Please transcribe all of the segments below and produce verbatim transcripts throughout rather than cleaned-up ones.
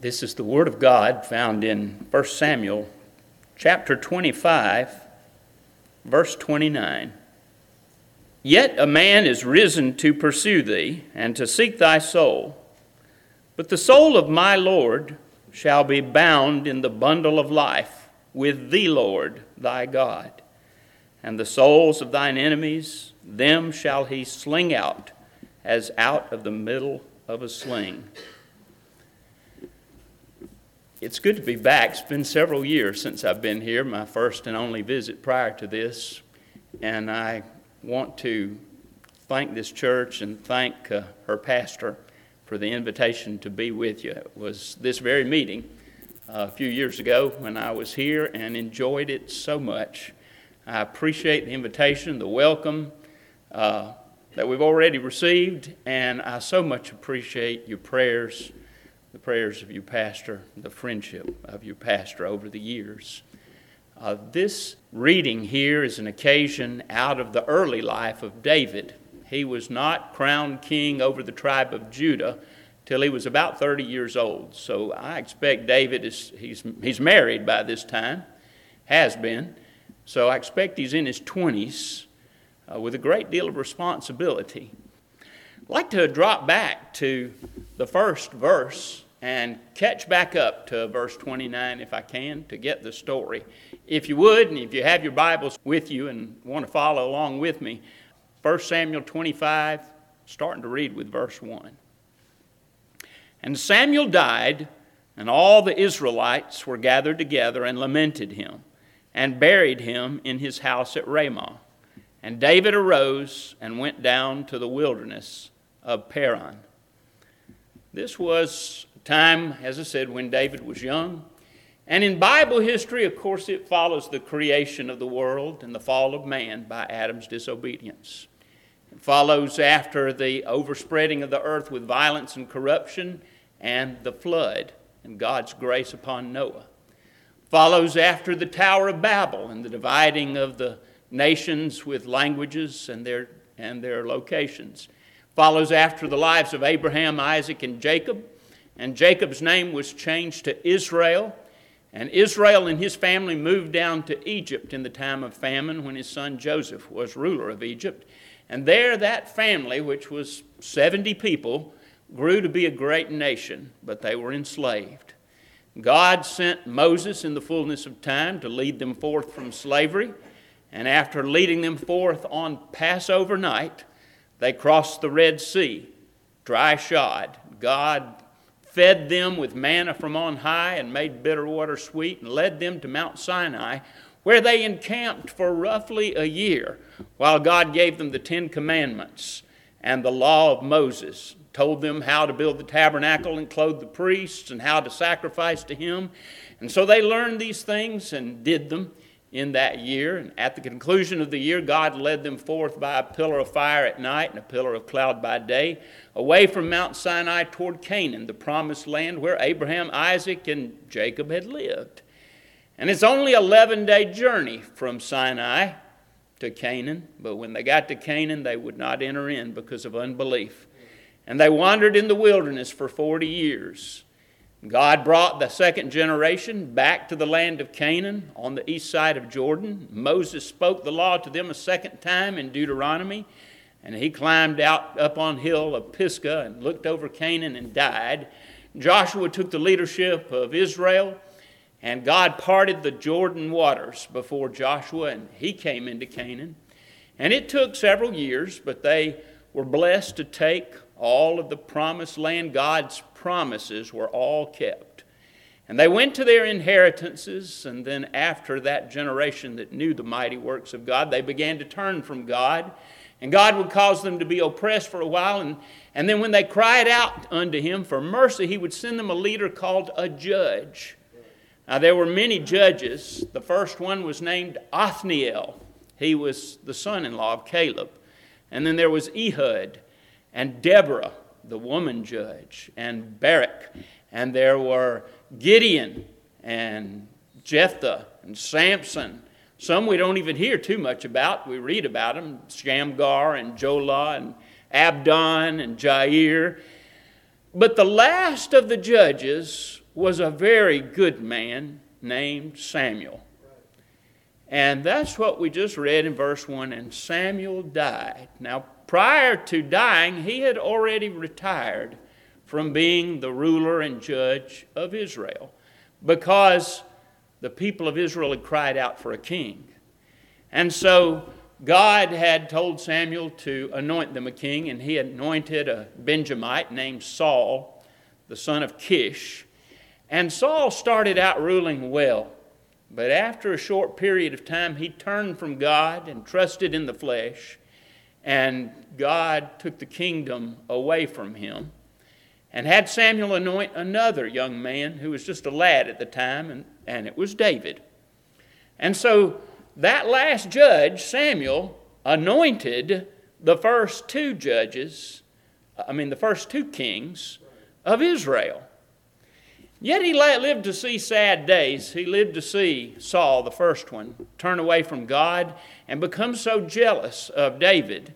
This is the Word of God found in First Samuel chapter twenty-five, verse twenty-nine. Yet a man is risen to pursue thee, and to seek thy soul. But the soul of my Lord shall be bound in the bundle of life with thee, Lord, thy God. And the souls of thine enemies, them shall he sling out, as out of the middle of a sling. It's good to be back. It's been several years since I've been here, my first and only visit prior to this. And I want to thank this church and thank uh, her pastor for the invitation to be with you. It was this very meeting uh, a few years ago when I was here and enjoyed it so much. I appreciate the invitation, the welcome uh, that we've already received, and I so much appreciate your prayers, the prayers of your pastor, the friendship of your pastor over the years. Uh, this reading here is an occasion out of the early life of David. He was not crowned king over the tribe of Judah till he was about thirty years old. So I expect David is he's he's married by this time, has been. So I expect he's in his twenties uh, with a great deal of responsibility. I'd like to drop back to the first verse and catch back up to verse twenty-nine if I can to get the story. If you would, and if you have your Bibles with you and want to follow along with me, First Samuel twenty-five, starting to read with verse one. And Samuel died, and all the Israelites were gathered together and lamented him, and buried him in his house at Ramah. And David arose and went down to the wilderness of Paran. This was a time, as I said, when David was young. And in Bible history, of course, it follows the creation of the world and the fall of man by Adam's disobedience. It follows after the overspreading of the earth with violence and corruption and the flood and God's grace upon Noah. Follows after the Tower of Babel and the dividing of the nations with languages and their and their locations. Follows after the lives of Abraham, Isaac, and Jacob. And Jacob's name was changed to Israel. And Israel and his family moved down to Egypt in the time of famine when his son Joseph was ruler of Egypt. And there that family, which was seventy people, grew to be a great nation, but they were enslaved. God sent Moses in the fullness of time to lead them forth from slavery. And after leading them forth on Passover night, they crossed the Red Sea, dry shod. God fed them with manna from on high and made bitter water sweet and led them to Mount Sinai, where they encamped for roughly a year while God gave them the Ten Commandments and the law of Moses, told them how to build the tabernacle and clothe the priests and how to sacrifice to him. And so they learned these things and did them in that year. And at the conclusion of the year, God led them forth by a pillar of fire at night and a pillar of cloud by day, away from Mount Sinai toward Canaan, the promised land where Abraham, Isaac, and Jacob had lived. And it's only an eleven-day journey from Sinai to Canaan, but when they got to Canaan, they would not enter in because of unbelief. And they wandered in the wilderness for forty years. God brought the second generation back to the land of Canaan on the east side of Jordan. Moses spoke the law to them a second time in Deuteronomy, and he climbed out up on hill of Pisgah and looked over Canaan and died. Joshua took the leadership of Israel, and God parted the Jordan waters before Joshua, and he came into Canaan. And it took several years, but they were blessed to take all of the promised land. God's promises were all kept. And they went to their inheritances, and then after that generation that knew the mighty works of God, they began to turn from God. And God would cause them to be oppressed for a while, and, and then when they cried out unto him for mercy, he would send them a leader called a judge. Now there were many judges. The first one was named Othniel. He was the son-in-law of Caleb. And then there was Ehud, and Deborah, the woman judge, and Barak. And there were Gideon and Jephthah and Samson. Some we don't even hear too much about. We read about them, Shamgar and Jolah and Abdon and Jair. But the last of the judges was a very good man named Samuel. And that's what we just read in verse one, and Samuel died. Now, prior to dying, he had already retired from being the ruler and judge of Israel because the people of Israel had cried out for a king. And so God had told Samuel to anoint them a king, and he anointed a Benjamite named Saul, the son of Kish. And Saul started out ruling well. But after a short period of time, he turned from God and trusted in the flesh. And God took the kingdom away from him and had Samuel anoint another young man who was just a lad at the time, and, and it was David. And so that last judge, Samuel, anointed the first two judges, I mean the first two kings of Israel. Yet he lived to see sad days. He lived to see Saul, the first one, turn away from God and become so jealous of David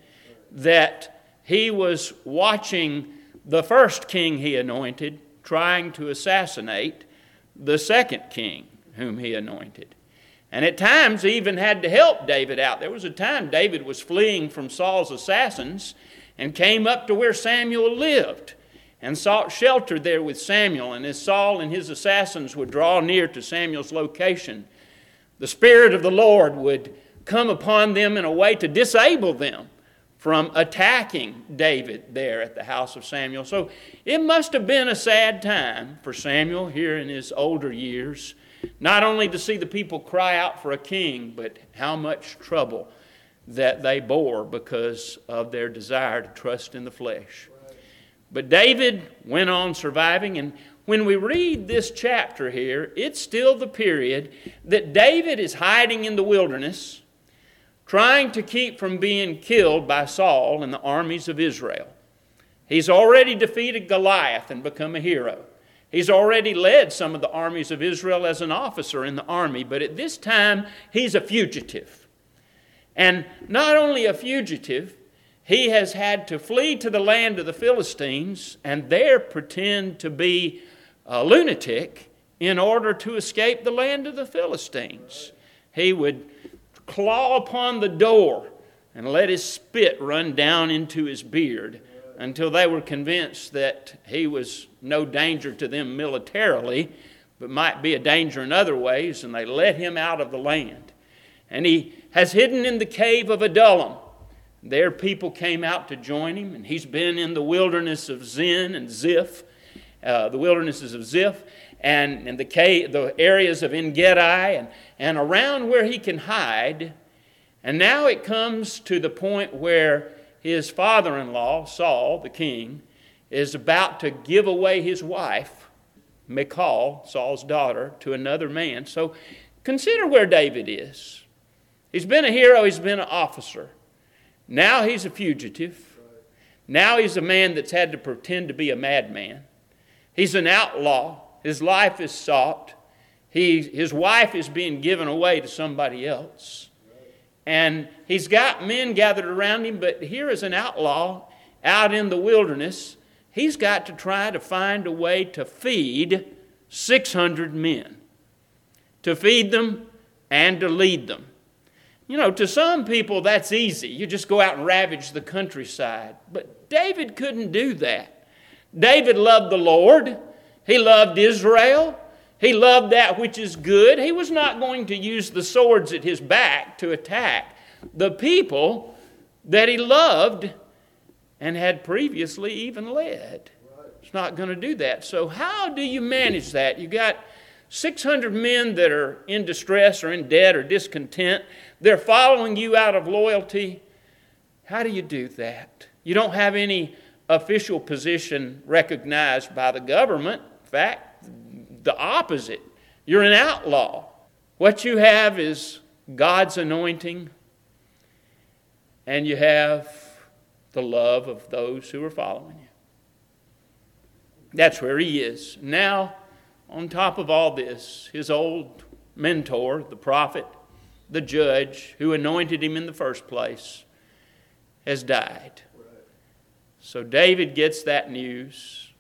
that he was watching the first king he anointed trying to assassinate the second king whom he anointed. And at times he even had to help David out. There was a time David was fleeing from Saul's assassins and came up to where Samuel lived and sought shelter there with Samuel. And as Saul and his assassins would draw near to Samuel's location, the Spirit of the Lord would come upon them in a way to disable them from attacking David there at the house of Samuel. So it must have been a sad time for Samuel here in his older years, not only to see the people cry out for a king, but how much trouble that they bore because of their desire to trust in the flesh. But David went on surviving, and when we read this chapter here, it's still the period that David is hiding in the wilderness, trying to keep from being killed by Saul and the armies of Israel. He's already defeated Goliath and become a hero. He's already led some of the armies of Israel as an officer in the army, but at this time, he's a fugitive. And not only a fugitive, he has had to flee to the land of the Philistines and there pretend to be a lunatic in order to escape the land of the Philistines. He would claw upon the door and let his spit run down into his beard until they were convinced that he was no danger to them militarily, but might be a danger in other ways, and they let him out of the land. And he has hidden in the cave of Adullam. There people came out to join him, and he's been in the wilderness of Zin and Ziph, uh, the wildernesses of Ziph, and in the cave, the areas of En-Gedi, and, and around where he can hide. And now it comes to the point where his father-in-law, Saul, the king, is about to give away his wife, Michal, Saul's daughter, to another man. So consider where David is. He's been a hero, he's been an officer. Now he's a fugitive. Now he's a man that's had to pretend to be a madman. He's an outlaw. His life is sought. He, his wife is being given away to somebody else. And he's got men gathered around him, but here is an outlaw out in the wilderness. He's got to try to find a way to feed six hundred men. To feed them and to lead them. You know, to some people that's easy. You just go out and ravage the countryside. But David couldn't do that. David loved the Lord. He loved Israel. He loved that which is good. He was not going to use the swords at his back to attack the people that he loved and had previously even led. He's not going to do that. So how do you manage that? You got six hundred men that are in distress or in debt or discontent. They're following you out of loyalty. How do you do that? You don't have any official position recognized by the government. In fact, the opposite. You're an outlaw. What you have is God's anointing, and you have the love of those who are following you. That's where he is. Now, on top of all this, his old mentor, the prophet, the judge who anointed him in the first place, has died. So David gets that news.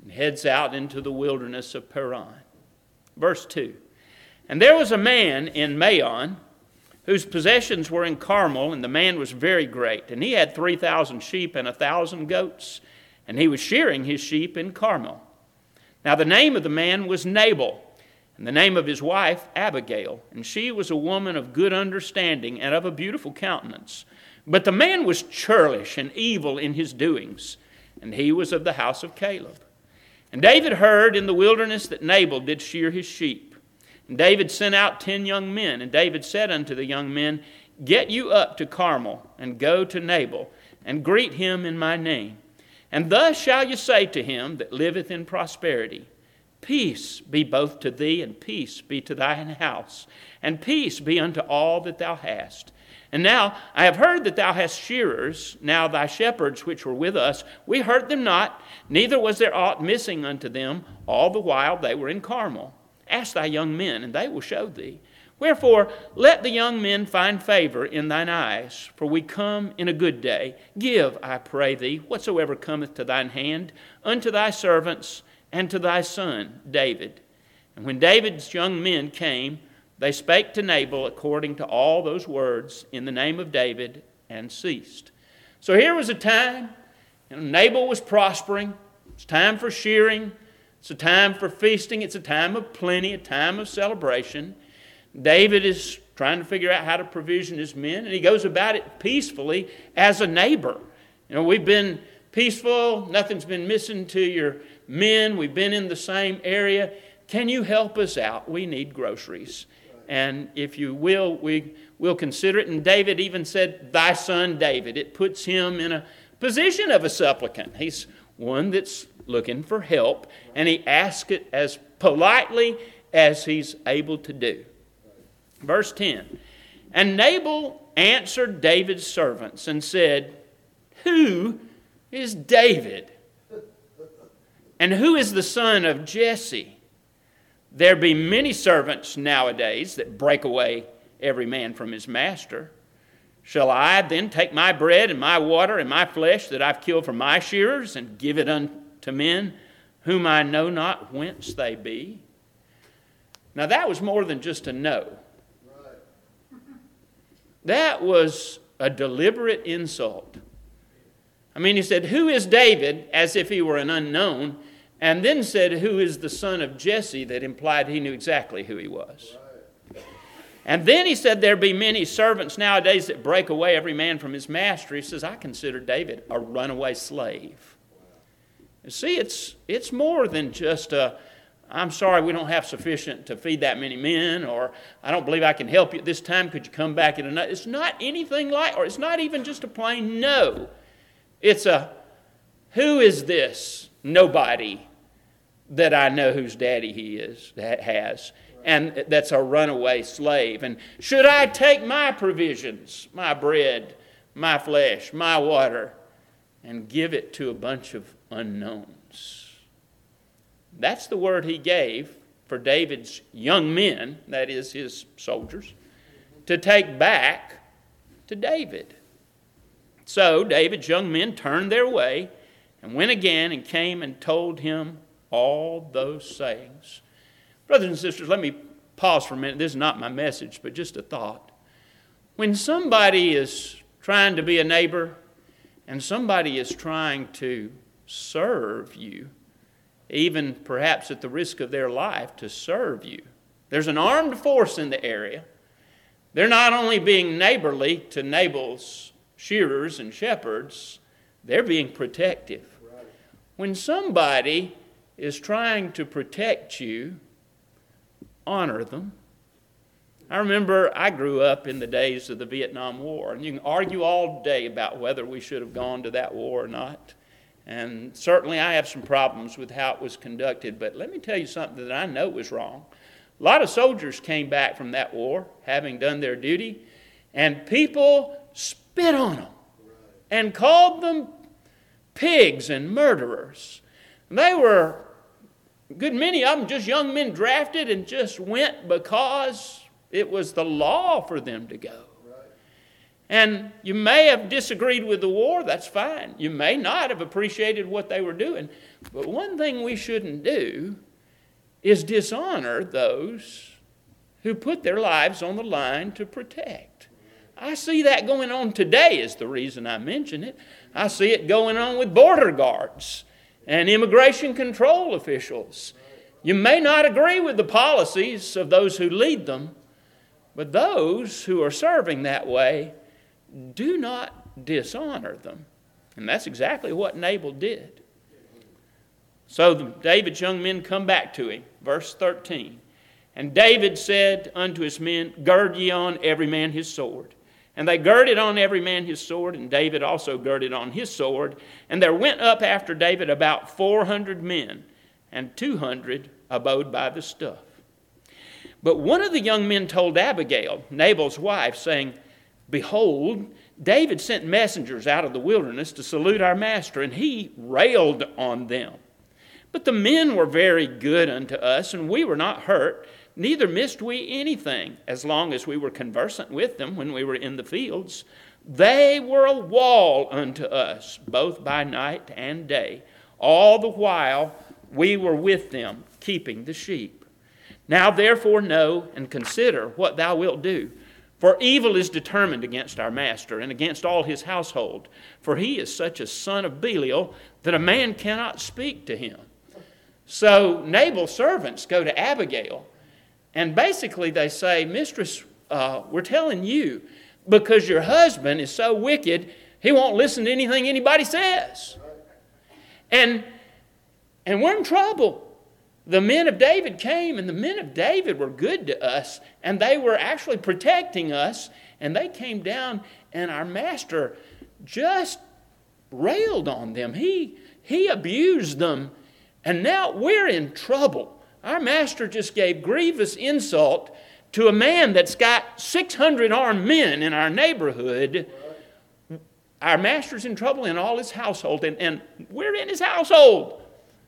and heads out into the wilderness of Paran. Verse two. And there was a man in Maon whose possessions were in Carmel, and the man was very great. And he had three thousand sheep and a thousand goats, and he was shearing his sheep in Carmel. Now the name of the man was Nabal, and the name of his wife Abigail, and she was a woman of good understanding and of a beautiful countenance. But the man was churlish and evil in his doings, and he was of the house of Caleb. And David heard in the wilderness that Nabal did shear his sheep. And David sent out ten young men, and David said unto the young men, Get you up to Carmel, and go to Nabal, and greet him in my name. And thus shall you say to him that liveth in prosperity, Peace be both to thee, and peace be to thine house, and peace be unto all that thou hast. And now I have heard that thou hast shearers. Now thy shepherds which were with us, we hurt them not, neither was there aught missing unto them all the while they were in Carmel. Ask thy young men, and they will show thee. Wherefore, let the young men find favor in thine eyes, for we come in a good day. Give, I pray thee, whatsoever cometh to thine hand, unto thy servants and to thy son David. And when David's young men came, they spake to Nabal according to all those words in the name of David, and ceased. So here was a time, you know, Nabal was prospering. It's time for shearing. It's a time for feasting. It's a time of plenty, a time of celebration. David is trying to figure out how to provision his men, and he goes about it peacefully as a neighbor. You know, we've been peaceful. Nothing's been missing to your men. We've been in the same area. Can you help us out? We need groceries. And if you will, we will consider it. And David even said, Thy son David. It puts him in a position of a supplicant. He's one that's looking for help, and he asks it as politely as he's able to do. Verse ten, And Nabal answered David's servants and said, Who is David? And who is the son of Jesse? There be many servants nowadays that break away every man from his master. Shall I then take my bread and my water and my flesh that I've killed for my shearers and give it unto men whom I know not whence they be? Now that was more than just a no. That was a deliberate insult. I mean, he said, Who is David? As if he were an unknown. And then said, Who is the son of Jesse? That implied he knew exactly who he was. Right. And then he said, There be many servants nowadays that break away every man from his master. He says, I consider David a runaway slave. You see, it's it's more than just a, I'm sorry we don't have sufficient to feed that many men, or I don't believe I can help you at this time. Could you come back at another? It's not anything like, or it's not even just a plain no. It's a, who is this nobody that I know whose daddy he is, that has, and that's a runaway slave? And should I take my provisions, my bread, my flesh, my water, and give it to a bunch of unknowns? That's the word he gave for David's young men, that is his soldiers, to take back to David. So David's young men turned their way and went again and came and told him all those sayings. Brothers and sisters, let me pause for a minute. This is not my message, but just a thought. When somebody is trying to be a neighbor and somebody is trying to serve you, even perhaps at the risk of their life to serve you, there's an armed force in the area. They're not only being neighborly to Nabal's shearers and shepherds, they're being protective. Right. When somebody is trying to protect you, honor them. I remember I grew up in the days of the Vietnam War, and you can argue all day about whether we should have gone to that war or not. And certainly I have some problems with how it was conducted, but let me tell you something that I know was wrong. A lot of soldiers came back from that war, having done their duty, and people spit on them and called them pigs and murderers. They were, a good many of them, just young men drafted and just went because it was the law for them to go. And you may have disagreed with the war, that's fine. You may not have appreciated what they were doing. But one thing we shouldn't do is dishonor those who put their lives on the line to protect. I see that going on today is the reason I mention it. I see it going on with border guards and immigration control officials. You may not agree with the policies of those who lead them, but those who are serving that way, do not dishonor them. And that's exactly what Nabal did. So David's young men come back to him. Verse thirteen. And David said unto his men, Gird ye on every man his sword. And they girded on every man his sword, and David also girded on his sword. And there went up after David about four hundred men, and two hundred abode by the stuff. But one of the young men told Abigail, Nabal's wife, saying, Behold, David sent messengers out of the wilderness to salute our master, and he railed on them. But the men were very good unto us, and we were not hurt, neither missed we anything, as long as we were conversant with them when we were in the fields. They were a wall unto us, both by night and day, all the while we were with them, keeping the sheep. Now therefore know and consider what thou wilt do. For evil is determined against our master and against all his household. For he is such a son of Belial that a man cannot speak to him. So Nabal's servants go to Abigail, and basically they say, Mistress, uh, we're telling you, because your husband is so wicked, he won't listen to anything anybody says. And, and we're in trouble. The men of David came, and the men of David were good to us, and they were actually protecting us, and they came down, and our master just railed on them. He, he abused them, and now we're in trouble. Our master just gave grievous insult to a man that's got six hundred armed men in our neighborhood. Our master's in trouble in all his household, and, and we're in his household.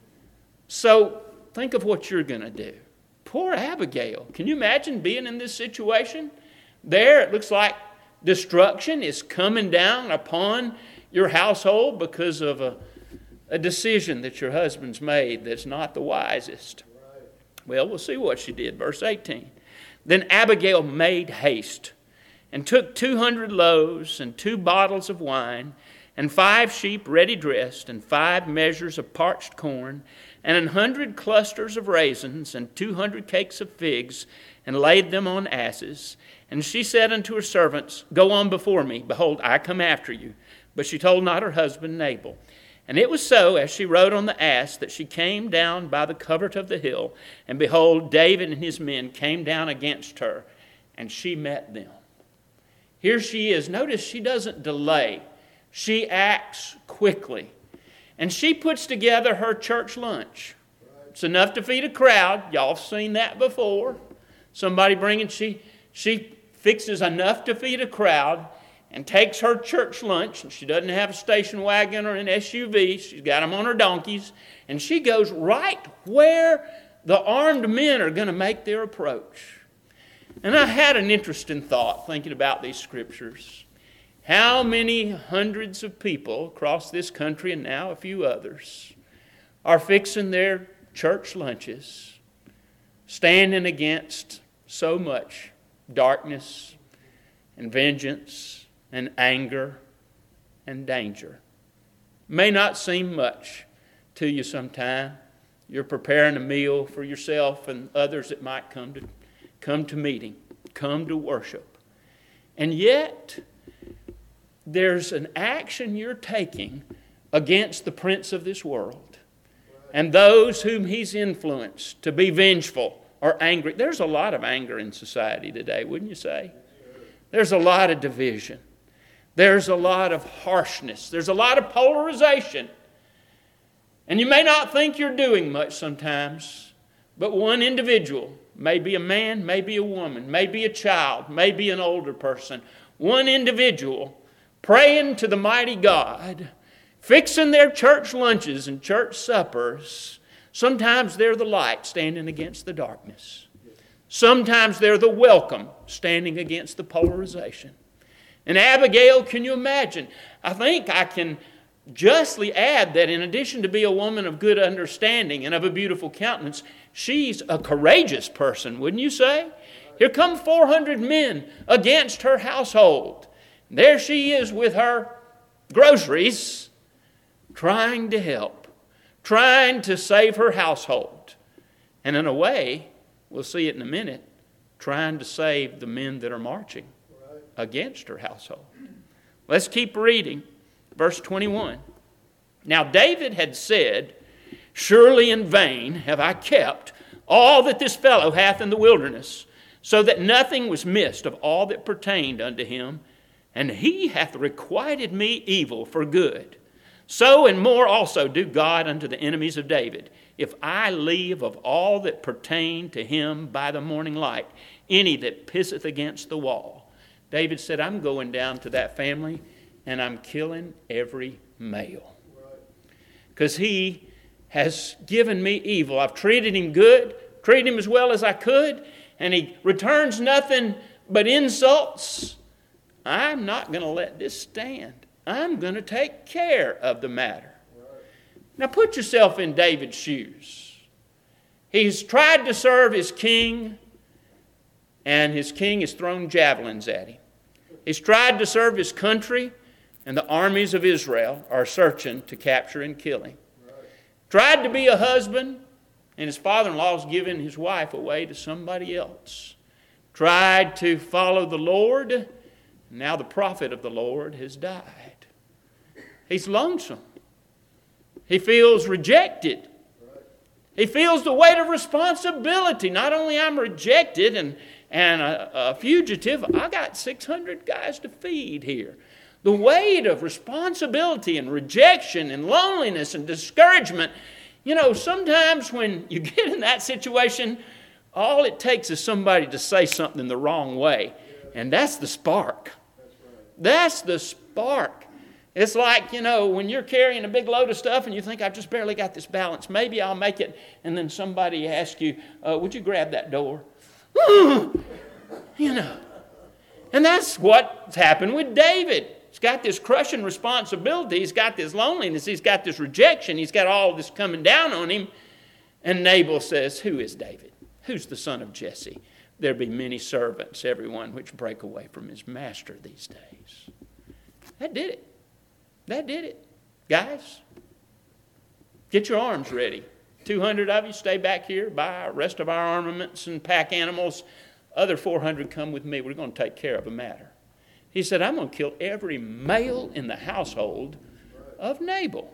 So think of what you're going to do. Poor Abigail. Can you imagine being in this situation? There, it looks like destruction is coming down upon your household because of a, a decision that your husband's made that's not the wisest. Well, we'll see what she did. Verse eighteen. Then Abigail made haste and took two hundred loaves and two bottles of wine and five sheep ready dressed and five measures of parched corn and an hundred clusters of raisins, and two hundred cakes of figs, and laid them on asses. And she said unto her servants, Go on before me, behold, I come after you. But she told not her husband Nabal. And it was so, as she rode on the ass, that she came down by the covert of the hill, and behold, David and his men came down against her, and she met them. Here she is. Notice she doesn't delay. She acts quickly. And she puts together her church lunch. It's enough to feed a crowd. Y'all have seen that before. Somebody bringing, she, she fixes enough to feed a crowd and takes her church lunch. And she doesn't have a station wagon or an S U V. She's got them on her donkeys. And she goes right where the armed men are going to make their approach. And I had an interesting thought thinking about these scriptures. How many hundreds of people across this country, and now a few others, are fixing their church lunches, standing against so much darkness and vengeance and anger and danger? May not seem much to you sometime. You're preparing a meal for yourself and others that might come to, come to meeting, come to worship. And yet, there's an action you're taking against the prince of this world and those whom he's influenced to be vengeful or angry. There's a lot of anger in society today, wouldn't you say? There's a lot of division. There's a lot of harshness. There's a lot of polarization. And you may not think you're doing much sometimes, but one individual, maybe a man, maybe a woman, maybe a child, maybe an older person, one individual praying to the mighty God, fixing their church lunches and church suppers. Sometimes they're the light standing against the darkness. Sometimes they're the welcome standing against the polarization. And Abigail, can you imagine? I think I can justly add that in addition to be a woman of good understanding and of a beautiful countenance, she's a courageous person, wouldn't you say? Here come four hundred men against her household. There she is with her groceries, trying to help, trying to save her household. And in a way, we'll see it in a minute, trying to save the men that are marching against her household. Let's keep reading. Verse twenty-one. Now David had said, surely in vain have I kept all that this fellow hath in the wilderness, so that nothing was missed of all that pertained unto him, and he hath requited me evil for good. So and more also do God unto the enemies of David, if I leave of all that pertain to him by the morning light, any that pisseth against the wall. David said, I'm going down to that family, and I'm killing every male. Because he has given me evil. I've treated him good, treated him as well as I could, and he returns nothing but insults. I'm not going to let this stand. I'm going to take care of the matter. Now put yourself in David's shoes. He's tried to serve his king, and his king has thrown javelins at him. He's tried to serve his country, and the armies of Israel are searching to capture and kill him. Right. Tried to be a husband, and his father-in-law's given his wife away to somebody else. Tried to follow the Lord, and now the prophet of the Lord has died. He's lonesome. He feels rejected. Right. He feels the weight of responsibility. Not only I'm rejected and, and a, a fugitive, I got six hundred guys to feed here. The weight of responsibility and rejection and loneliness and discouragement. You know, sometimes when you get in that situation, all it takes is somebody to say something the wrong way. And that's the spark. That's the spark. It's like, you know, when you're carrying a big load of stuff and you think, I've just barely got this balance. Maybe I'll make it. And then somebody asks you, uh, would you grab that door? You know. And that's what's happened with David. He's got this crushing responsibility. He's got this loneliness. He's got this rejection. He's got all this coming down on him. And Nabal says, who is David? Who's the son of Jesse? There be many servants, every one which break away from his master these days. That did it. That did it. Guys, get your arms ready. two hundred of you stay back here, buy the rest of our armaments and pack animals. Other four hundred come with me. We're going to take care of a matter. He said, I'm going to kill every male in the household of Nabal.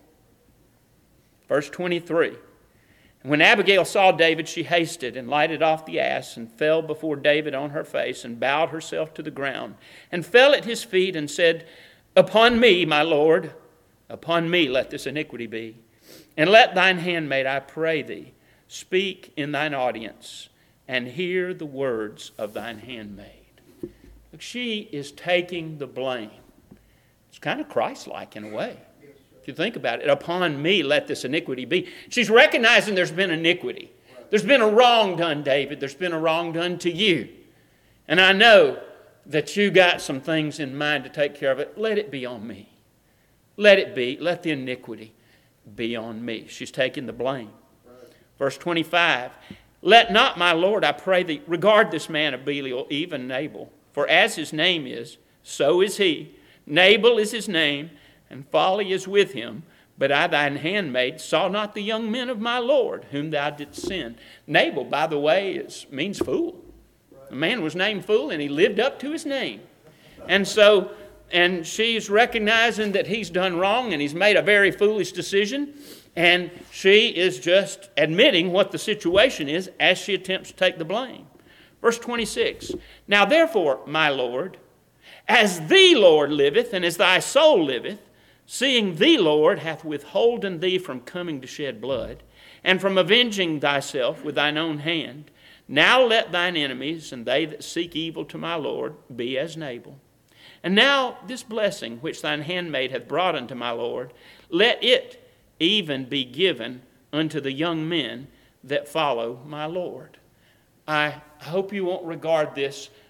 Verse twenty-three. When Abigail saw David, she hasted and lighted off the ass and fell before David on her face and bowed herself to the ground and fell at his feet and said, upon me, my Lord, upon me let this iniquity be. And let thine handmaid, I pray thee, speak in thine audience and hear the words of thine handmaid. Look, she is taking the blame. It's kind of Christ-like in a way. If you think about it, upon me let this iniquity be. She's recognizing there's been iniquity. There's been a wrong done, David. There's been a wrong done to you. And I know that you got some things in mind to take care of it. Let it be on me. Let it be. Let the iniquity be on me. She's taking the blame. Verse twenty-five. Let not my Lord, I pray thee, regard this man of Belial, even Nabal. For as his name is, so is he. Nabal is his name, and folly is with him. But I, thine handmaid, saw not the young men of my Lord, whom thou didst send. Nabal, by the way, is, means fool. The man was named fool, and he lived up to his name. And so, and she's recognizing that he's done wrong, and he's made a very foolish decision. And she is just admitting what the situation is as she attempts to take the blame. Verse twenty-six. Now therefore, my Lord, as thee, Lord, liveth, and as thy soul liveth, seeing thee, Lord, hath withholden thee from coming to shed blood, and from avenging thyself with thine own hand, now let thine enemies, and they that seek evil to my Lord, be as Nabal. And now this blessing which thine handmaid hath brought unto my Lord, let it even be given unto the young men that follow my Lord. I hope you won't regard this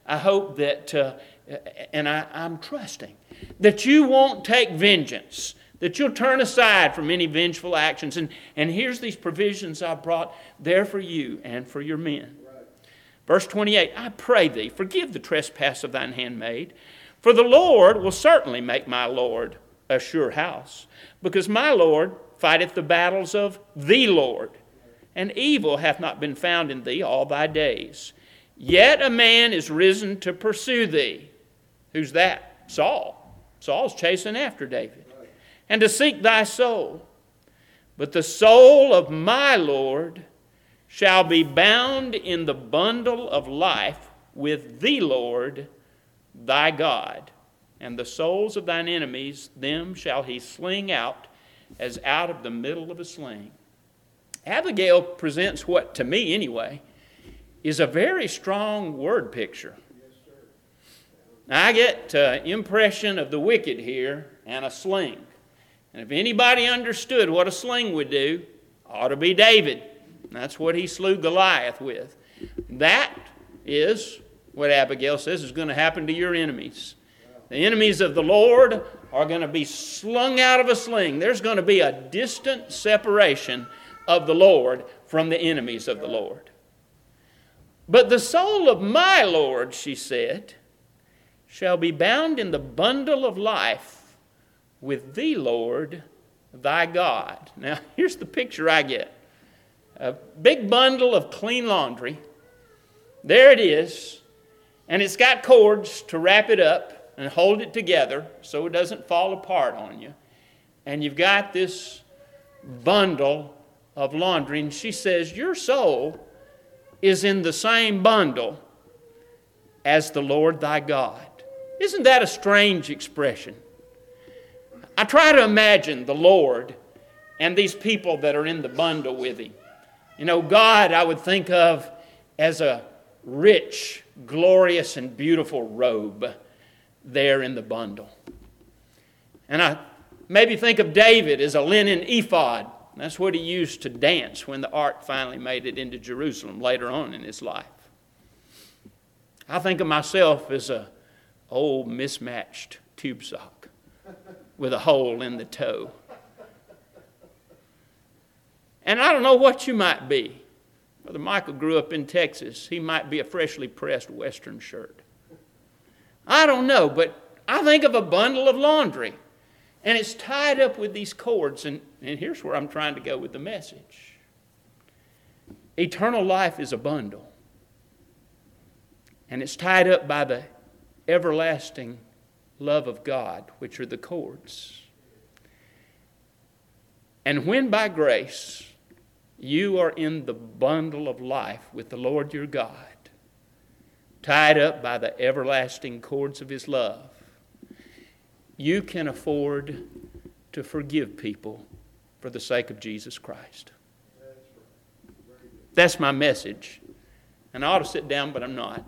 I hope that, uh, and I, I'm trusting, that you won't take vengeance, that you'll turn aside from any vengeful actions. And, and here's these provisions I brought there for you and for your men. Right. Verse twenty-eight, I pray thee, forgive the trespass of thine handmaid, for the Lord will certainly make my Lord a sure house, because my Lord fighteth the battles of the Lord, and evil hath not been found in thee all thy days. Yet a man is risen to pursue thee. Who's that? Saul. Saul's chasing after David. And to seek thy soul. But the soul of my Lord shall be bound in the bundle of life with the Lord thy God. And the souls of thine enemies, them shall he sling out as out of the middle of a sling. Abigail presents what, to me anyway, is a very strong word picture. Now, I get uh, impression of the wicked here and a sling. And if anybody understood what a sling would do, ought to be David. That's what he slew Goliath with. That is what Abigail says is going to happen to your enemies. The enemies of the Lord are going to be slung out of a sling. There's going to be a distant separation of the Lord from the enemies of the Lord. But the soul of my Lord, she said, shall be bound in the bundle of life with the Lord thy God. Now, here's the picture I get. A big bundle of clean laundry. There it is. And it's got cords to wrap it up and hold it together so it doesn't fall apart on you. And you've got this bundle of laundry. And she says, your soul is in the same bundle as the Lord thy God. Isn't that a strange expression? I try to imagine the Lord and these people that are in the bundle with him. You know, God I would think of as a rich, glorious, and beautiful robe there in the bundle. And I maybe think of David as a linen ephod. That's what he used to dance when the ark finally made it into Jerusalem later on in his life. I think of myself as a old mismatched tube sock with a hole in the toe. And I don't know what you might be. Brother Michael grew up in Texas. He might be a freshly pressed Western shirt. I don't know, but I think of a bundle of laundry. And it's tied up with these cords. And, and here's where I'm trying to go with the message. Eternal life is a bundle. And it's tied up by the everlasting love of God, which are the cords. And when by grace you are in the bundle of life with the Lord your God, tied up by the everlasting cords of his love, you can afford to forgive people for the sake of Jesus Christ. That's my message. And I ought to sit down, but I'm not.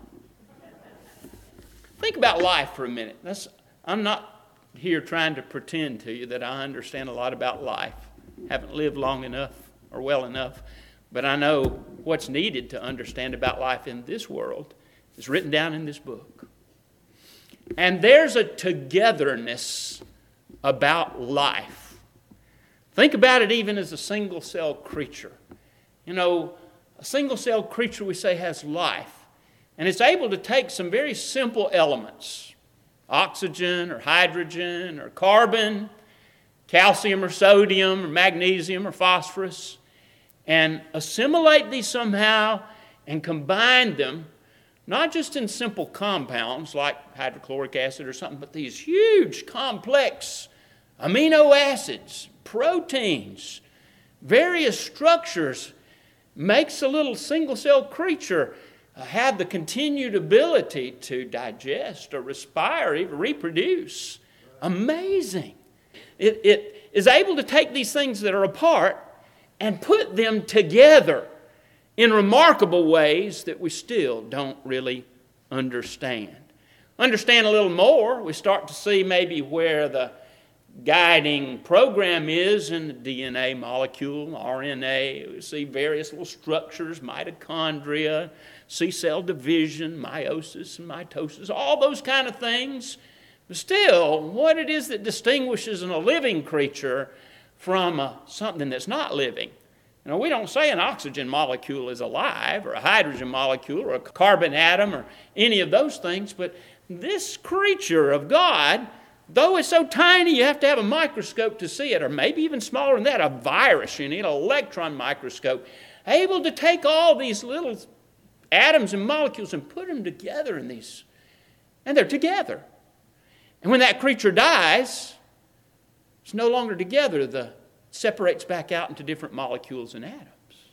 Think about life for a minute. That's, I'm not here trying to pretend to you that I understand a lot about life. Haven't lived long enough or well enough, but I know what's needed to understand about life in this world is written down in this book. And there's a togetherness about life. Think about it even as a single-cell creature. You know, a single-cell creature, we say, has life. And it's able to take some very simple elements, oxygen or hydrogen or carbon, calcium or sodium or magnesium or phosphorus, and assimilate these somehow and combine them, not just in simple compounds like hydrochloric acid or something, but these huge, complex amino acids, proteins, various structures, makes a little single-cell creature have the continued ability to digest or respire, even reproduce. Amazing. It, it is able to take these things that are apart and put them together in remarkable ways that we still don't really understand. Understand a little more, we start to see maybe where the, guiding program is in the D N A molecule, R N A. We see various little structures, mitochondria, see cell division, meiosis and mitosis, all those kind of things. But still, what it is that distinguishes a living creature from uh, something that's not living. You know, we don't say an oxygen molecule is alive, or a hydrogen molecule, or a carbon atom, or any of those things, but this creature of God, though it's so tiny you have to have a microscope to see it, or maybe even smaller than that, a virus, you need an electron microscope, able to take all these little atoms and molecules and put them together in these, and they're together. And when that creature dies, it's no longer together. The separates back out into different molecules and atoms.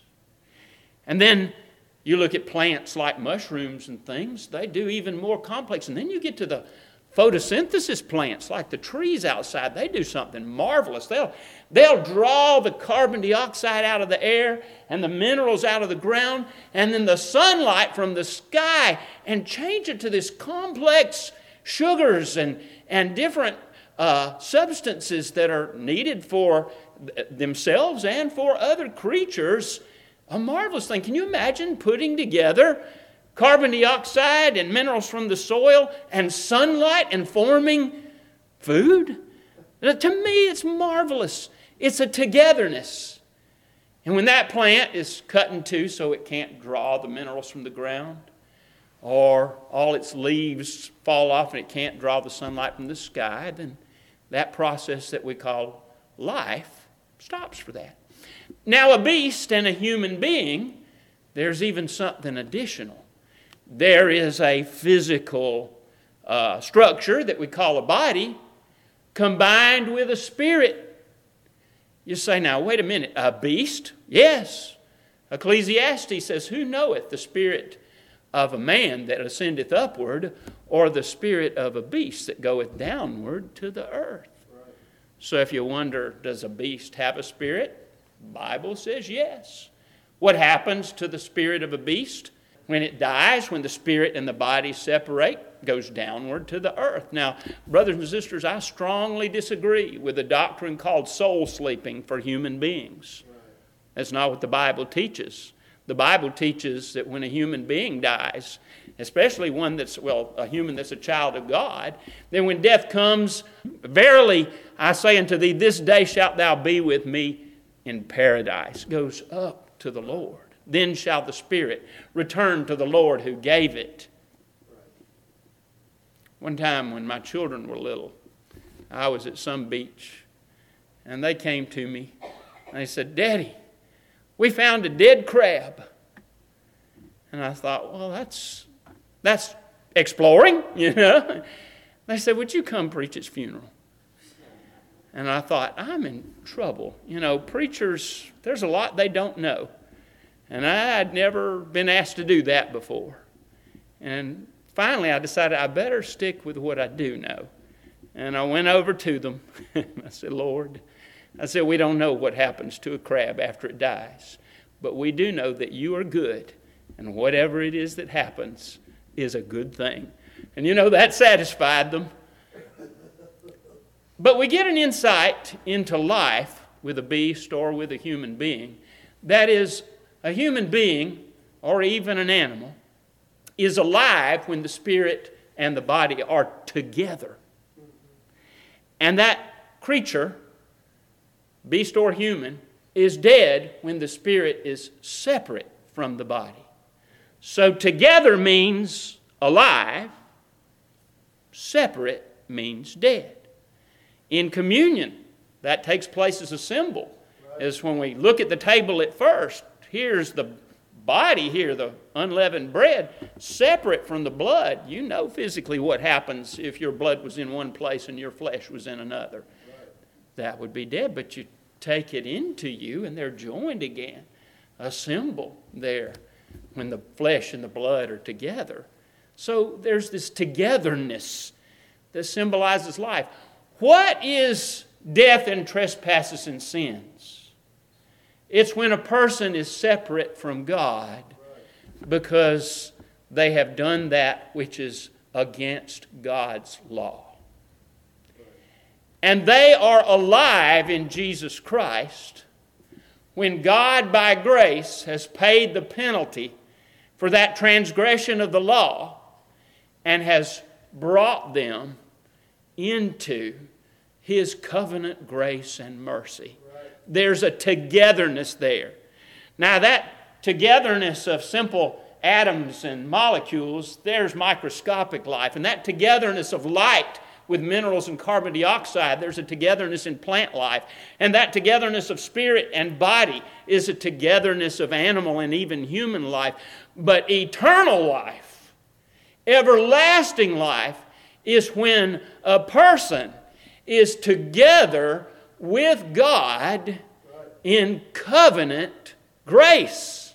And then you look at plants like mushrooms and things, they do even more complex. And then you get to the photosynthesis plants like the trees outside. They do something marvelous. They'll, they'll draw the carbon dioxide out of the air and the minerals out of the ground and then the sunlight from the sky and change it to this complex sugars and, and different uh, substances that are needed for themselves and for other creatures. A marvelous thing. Can you imagine putting together carbon dioxide and minerals from the soil and sunlight and forming food? To me, it's marvelous. It's a togetherness. And when that plant is cut in two so it can't draw the minerals from the ground, or all its leaves fall off and it can't draw the sunlight from the sky, then that process that we call life stops for that. Now, a beast and a human being, there's even something additional. There is a physical uh, structure that we call a body combined with a spirit. You say, now, wait a minute, a beast? Yes. Ecclesiastes says, who knoweth the spirit of a man that ascendeth upward, or the spirit of a beast that goeth downward to the earth? Right. So if you wonder, does a beast have a spirit? The Bible says yes. What happens to the spirit of a beast? When it dies, when the spirit and the body separate, goes downward to the earth. Now, brothers and sisters, I strongly disagree with a doctrine called soul sleeping for human beings. Right. That's not what the Bible teaches. The Bible teaches that when a human being dies, especially one that's, well, a human that's a child of God, then when death comes, verily I say unto thee, this day shalt thou be with me in paradise. Goes up to the Lord. Then shall the spirit return to the Lord who gave it. One time when my children were little, I was at some beach, and they came to me, and they said, Daddy, we found a dead crab. And I thought, well, that's that's exploring, you know. They said, would you come preach his funeral? And I thought, I'm in trouble. You know, preachers, there's a lot they don't know. And I had never been asked to do that before. And finally I decided I better stick with what I do know. And I went over to them. I said, Lord, I said, we don't know what happens to a crab after it dies. But we do know that you are good. And whatever it is that happens is a good thing. And you know, that satisfied them. But we get an insight into life with a beast or with a human being. That is, a human being, or even an animal, is alive when the spirit and the body are together. And that creature, beast or human, is dead when the spirit is separate from the body. So together means alive, separate means dead. In communion, that takes place as a symbol. As when we look at the table at first, here's the body here, the unleavened bread, separate from the blood. You know physically what happens if your blood was in one place and your flesh was in another. Right. That would be dead, but you take it into you and they're joined again. A symbol there when the flesh and the blood are together. So there's this togetherness that symbolizes life. What is death and trespasses and sins? It's when a person is separate from God because they have done that which is against God's law. And they are alive in Jesus Christ when God by grace has paid the penalty for that transgression of the law and has brought them into His covenant grace and mercy. Right. There's a togetherness there. Now that togetherness of simple atoms and molecules, there's microscopic life. And that togetherness of light with minerals and carbon dioxide, there's a togetherness in plant life. And that togetherness of spirit and body is a togetherness of animal and even human life. But eternal life, everlasting life, is when a person is together with God in covenant grace.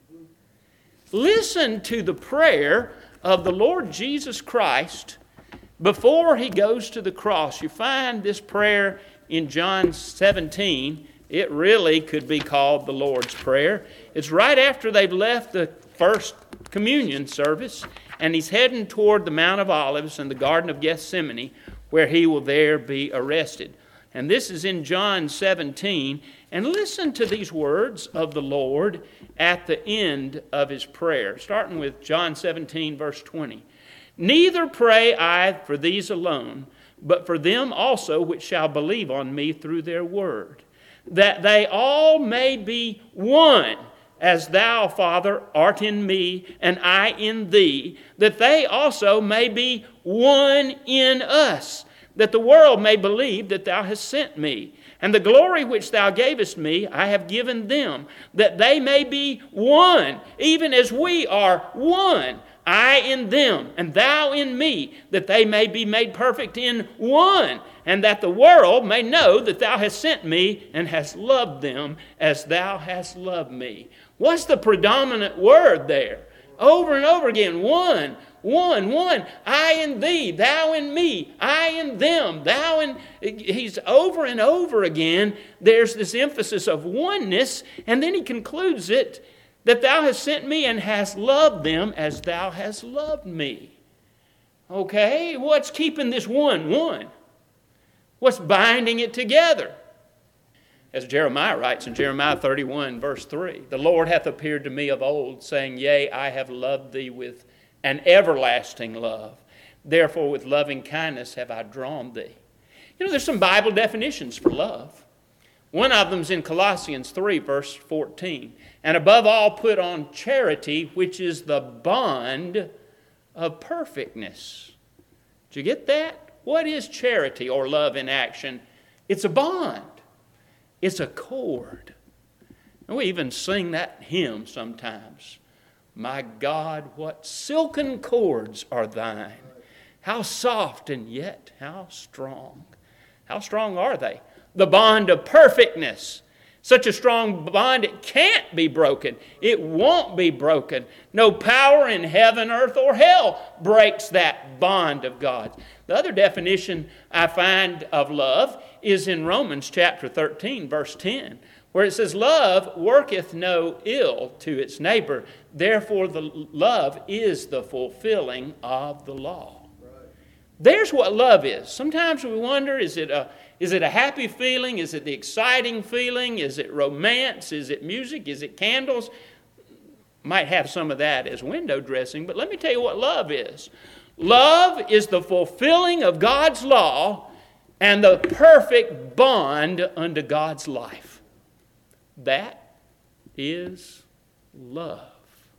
Listen to the prayer of the Lord Jesus Christ before He goes to the cross. You find this prayer in John seventeen. It really could be called the Lord's Prayer. It's right after they've left the first communion service, and He's heading toward the Mount of Olives and the Garden of Gethsemane, where He will there be arrested. And this is in John seventeen. And listen to these words of the Lord at the end of His prayer, starting with John seventeen, verse twenty. Neither pray I for these alone, but for them also which shall believe on me through their word, that they all may be one, as thou, Father, art in me, and I in thee, that they also may be one in us, that the world may believe that thou hast sent me. And the glory which thou gavest me, I have given them, that they may be one, even as we are one. I in them, and thou in me, that they may be made perfect in one, and that the world may know that thou hast sent me and hast loved them as thou hast loved me. What's the predominant word there? Over and over again, one, one, one. I in thee, thou in me, I in them, thou in... He's over and over again. There's this emphasis of oneness, and then he concludes it, that thou hast sent me and hast loved them as thou hast loved me. Okay, what's keeping this one one? What's binding it together? As Jeremiah writes in Jeremiah thirty-one, verse three, the Lord hath appeared to me of old, saying, Yea, I have loved thee with an everlasting love. Therefore with loving kindness have I drawn thee. You know, there's some Bible definitions for love. One of them is in Colossians three, verse fourteen. And above all put on charity, which is the bond of perfectness. Did you get that? What is charity or love in action? It's a bond. It's a cord. And we even sing that hymn sometimes. My God, what silken cords are thine. How soft and yet how strong. How strong are they? The bond of perfectness. Such a strong bond, it can't be broken. It won't be broken. No power in heaven, earth, or hell breaks that bond of God. The other definition I find of love is in Romans chapter thirteen, verse ten, where it says, Love worketh no ill to its neighbor. Therefore, the love is the fulfilling of the law. Right. There's what love is. Sometimes we wonder, is it a Is it a happy feeling? Is it the exciting feeling? Is it romance? Is it music? Is it candles? Might have some of that as window dressing, but let me tell you what love is. Love is the fulfilling of God's law and the perfect bond unto God's life. That is love.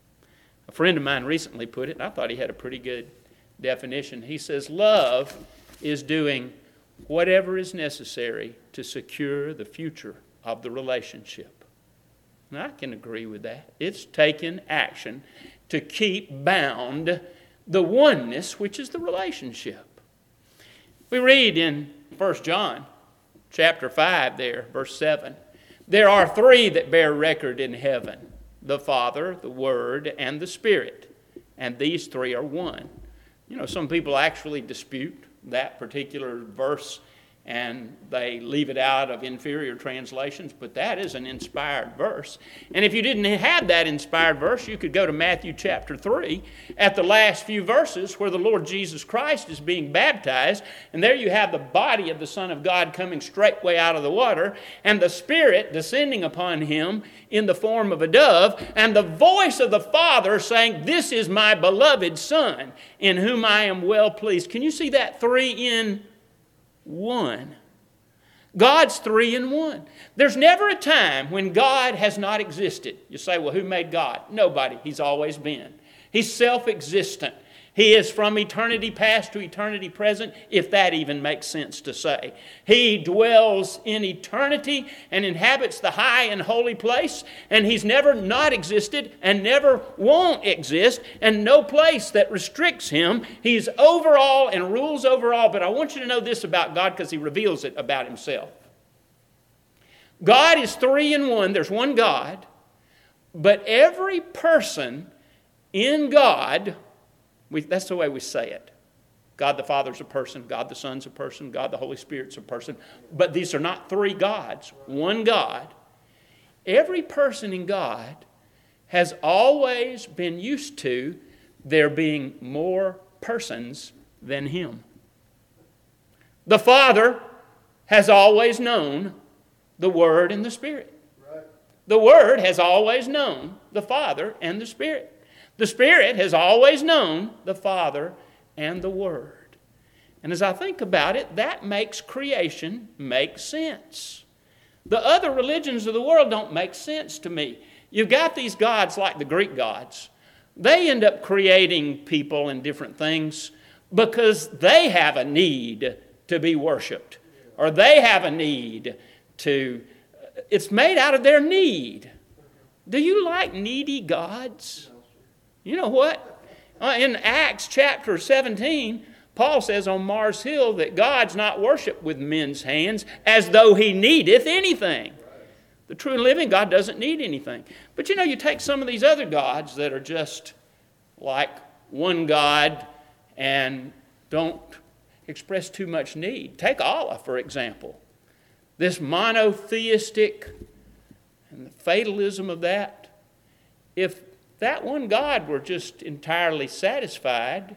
A friend of mine recently put it, and I thought he had a pretty good definition. He says, love is doing whatever is necessary to secure the future of the relationship. And I can agree with that. It's taking action to keep bound the oneness, which is the relationship. We read in First John chapter five there, verse seven, there are three that bear record in heaven, the Father, the Word, and the Spirit. And these three are one. You know, some people actually dispute that particular verse and they leave it out of inferior translations, but that is an inspired verse. And if you didn't have that inspired verse, you could go to Matthew chapter three at the last few verses where the Lord Jesus Christ is being baptized, and there you have the body of the Son of God coming straightway out of the water, and the Spirit descending upon him in the form of a dove, and the voice of the Father saying, "This is my beloved Son, in whom I am well pleased." Can you see that three in one? God's three in one. There's never a time when God has not existed. You say, well, who made God? Nobody. He's always been. He's self-existent. He is from eternity past to eternity present, if that even makes sense to say. He dwells in eternity and inhabits the high and holy place, and He's never not existed and never won't exist, and no place that restricts Him. He's over all and rules over all. But I want you to know this about God because He reveals it about Himself. God is three in one. There's one God, but every person in God, We, that's the way we say it. God the Father's a person, God the Son's a person, God the Holy Spirit's a person. But these are not three gods, one God. Every person in God has always been used to there being more persons than Him. The Father has always known the Word and the Spirit. The Word has always known the Father and the Spirit. The Spirit has always known the Father and the Word. And as I think about it, that makes creation make sense. The other religions of the world don't make sense to me. You've got these gods like the Greek gods. They end up creating people and different things because they have a need to be worshipped. Or they have a need to... It's made out of their need. Do you like needy gods? You know what? Uh, in Acts chapter seventeen, Paul says on Mars Hill that God's not worshipped with men's hands as though He needeth anything. The true and living God doesn't need anything. But you know, you take some of these other gods that are just like one God and don't express too much need. Take Allah, for example. This monotheistic and the fatalism of that. If that one God were just entirely satisfied,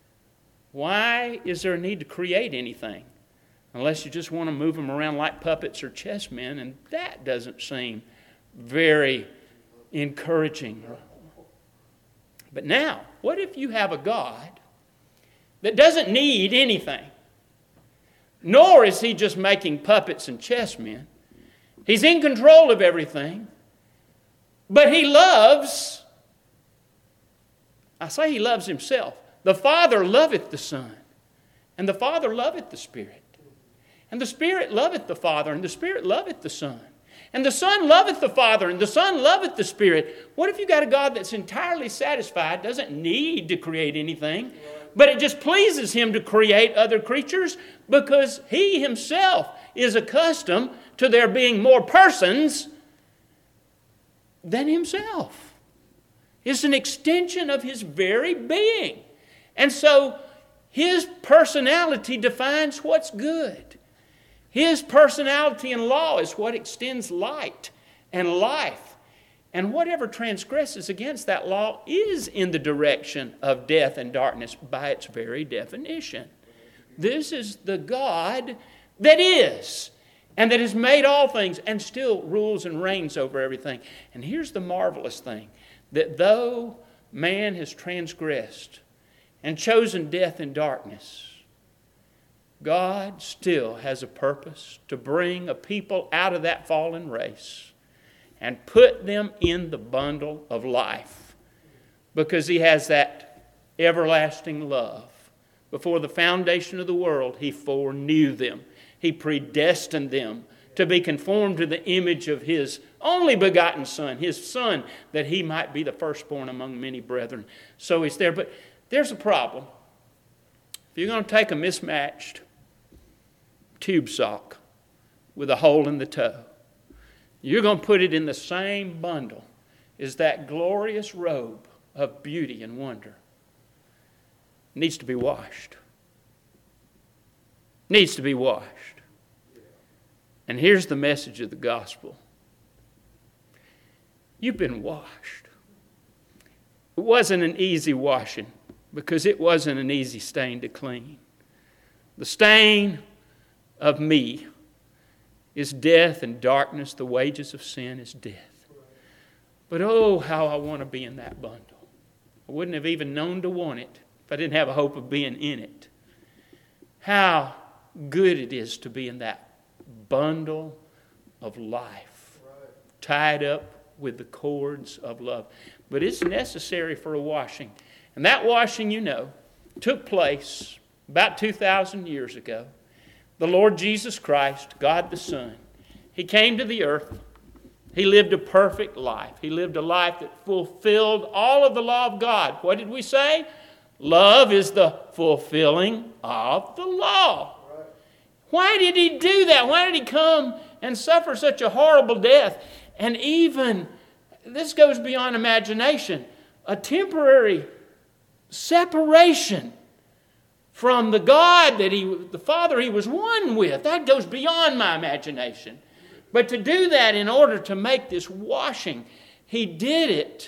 why is there a need to create anything? Unless you just want to move them around like puppets or chessmen, and that doesn't seem very encouraging. But now, what if you have a God that doesn't need anything? Nor is He just making puppets and chessmen. He's in control of everything, but He loves... I say He loves Himself. The Father loveth the Son, and the Father loveth the Spirit. And the Spirit loveth the Father, and the Spirit loveth the Son. And the Son loveth the Father, and the Son loveth the Spirit. What if you got a God that's entirely satisfied, doesn't need to create anything, but it just pleases Him to create other creatures because He Himself is accustomed to there being more persons than Himself? It's an extension of His very being. And so His personality defines what's good. His personality and law is what extends light and life. And whatever transgresses against that law is in the direction of death and darkness by its very definition. This is the God that is, and that has made all things and still rules and reigns over everything. And here's the marvelous thing. That though man has transgressed and chosen death and darkness, God still has a purpose to bring a people out of that fallen race and put them in the bundle of life, because He has that everlasting love. Before the foundation of the world, He foreknew them. He predestined them to be conformed to the image of His only begotten Son, His Son, that He might be the firstborn among many brethren. So He's there. But there's a problem. If you're going to take a mismatched tube sock with a hole in the toe, you're going to put it in the same bundle as that glorious robe of beauty and wonder. It needs to be washed. It needs to be washed. And here's the message of the gospel. You've been washed. It wasn't an easy washing because it wasn't an easy stain to clean. The stain of me is death and darkness. The wages of sin is death. But oh, how I want to be in that bundle. I wouldn't have even known to want it if I didn't have a hope of being in it. How good it is to be in that bundle of life, tied up with the cords of love. But it's necessary for a washing. And that washing, you know, took place about two thousand years ago. The Lord Jesus Christ, God the Son, He came to the earth. He lived a perfect life. He lived a life that fulfilled all of the law of God. What did we say? Love is the fulfilling of the law. Why did He do that? Why did He come and suffer such a horrible death? And even, this goes beyond imagination, a temporary separation from the God that He, the Father He was one with. That goes beyond my imagination. But to do that in order to make this washing, He did it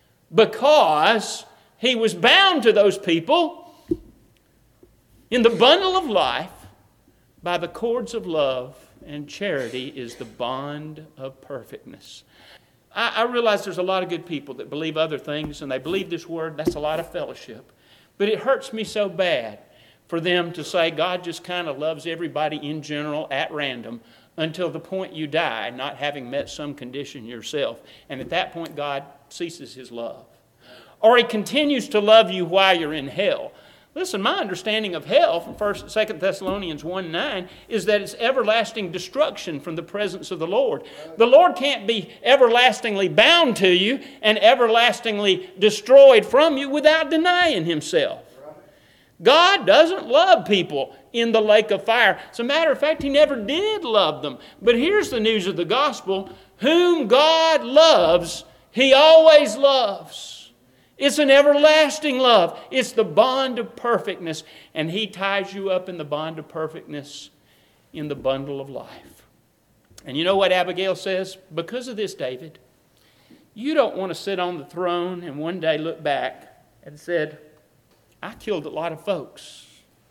because He was bound to those people in the bundle of life by the cords of love, and charity is the bond of perfectness. I, I realize there's a lot of good people that believe other things, and they believe this word. That's a lot of fellowship. But it hurts me so bad for them to say God just kind of loves everybody in general at random until the point you die, not having met some condition yourself. And at that point, God ceases His love. Or He continues to love you while you're in hell. Listen, my understanding of hell from First, Second Thessalonians one nine is that it's everlasting destruction from the presence of the Lord. The Lord can't be everlastingly bound to you and everlastingly destroyed from you without denying Himself. God doesn't love people in the lake of fire. As a matter of fact, He never did love them. But here's the news of the gospel. Whom God loves, He always loves. It's an everlasting love. It's the bond of perfectness. And He ties you up in the bond of perfectness in the bundle of life. And you know what Abigail says? Because of this, David, you don't want to sit on the throne and one day look back and said, I killed a lot of folks.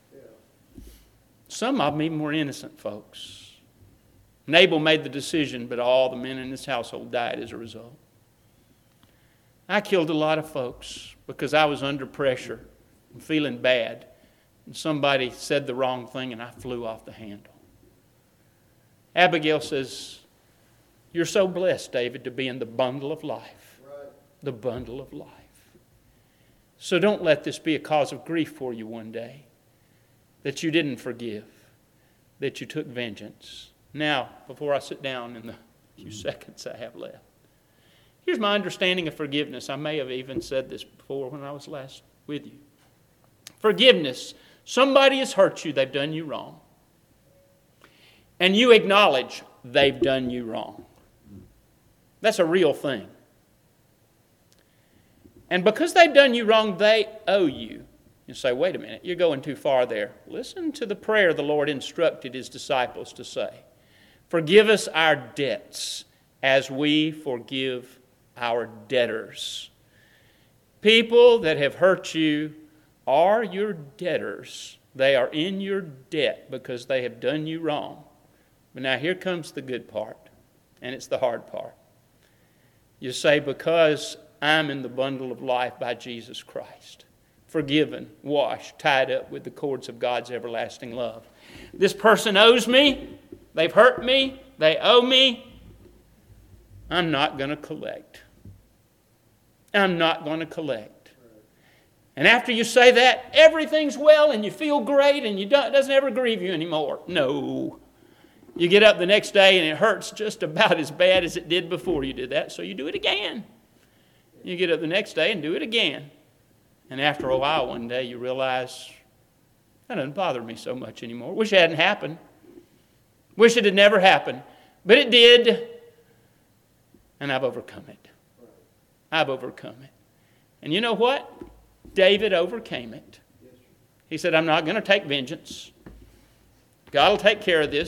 Some of them even were innocent folks. Nabal made the decision, but all the men in his household died as a result. I killed a lot of folks because I was under pressure and feeling bad. And somebody said the wrong thing and I flew off the handle. Abigail says, you're so blessed, David, to be in the bundle of life. Right. The bundle of life. So don't let this be a cause of grief for you one day. That you didn't forgive. That you took vengeance. Now, before I sit down in the few seconds I have left. Here's my understanding of forgiveness. I may have even said this before when I was last with you. Forgiveness. Somebody has hurt you. They've done you wrong. And you acknowledge they've done you wrong. That's a real thing. And because they've done you wrong, they owe you. You say, wait a minute, you're going too far there. Listen to the prayer the Lord instructed His disciples to say. Forgive us our debts as we forgive our debtors. People that have hurt you are your debtors. They are in your debt because they have done you wrong. But now here comes the good part, and it's the hard part. You say, because I'm in the bundle of life by Jesus Christ, forgiven, washed, tied up with the cords of God's everlasting love. This person owes me. They've hurt me. They owe me. I'm not going to collect. I'm not going to collect. And after you say that, everything's well and you feel great and you don't, it doesn't ever grieve you anymore. No. You get up the next day and it hurts just about as bad as it did before you did that, so you do it again. You get up the next day and do it again. And after a while, one day, you realize, that doesn't bother me so much anymore. Wish it hadn't happened. Wish it had never happened. But it did. And I've overcome it. I've overcome it. And you know what? David overcame it. He said, I'm not going to take vengeance. God will take care of this.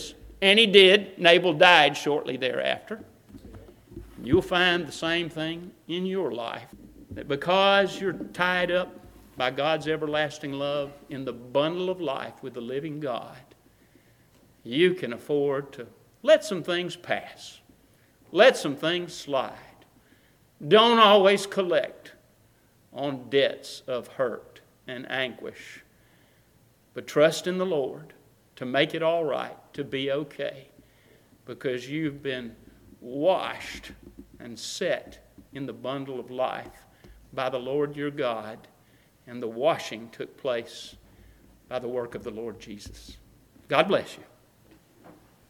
And he did. Nabal died shortly thereafter. You'll find the same thing in your life. That because you're tied up by God's everlasting love in the bundle of life with the living God, you can afford to let some things pass. Let some things slide. Don't always collect on debts of hurt and anguish, but trust in the Lord to make it all right, to be okay, because you've been washed and set in the bundle of life by the Lord your God, and the washing took place by the work of the Lord Jesus. God bless you.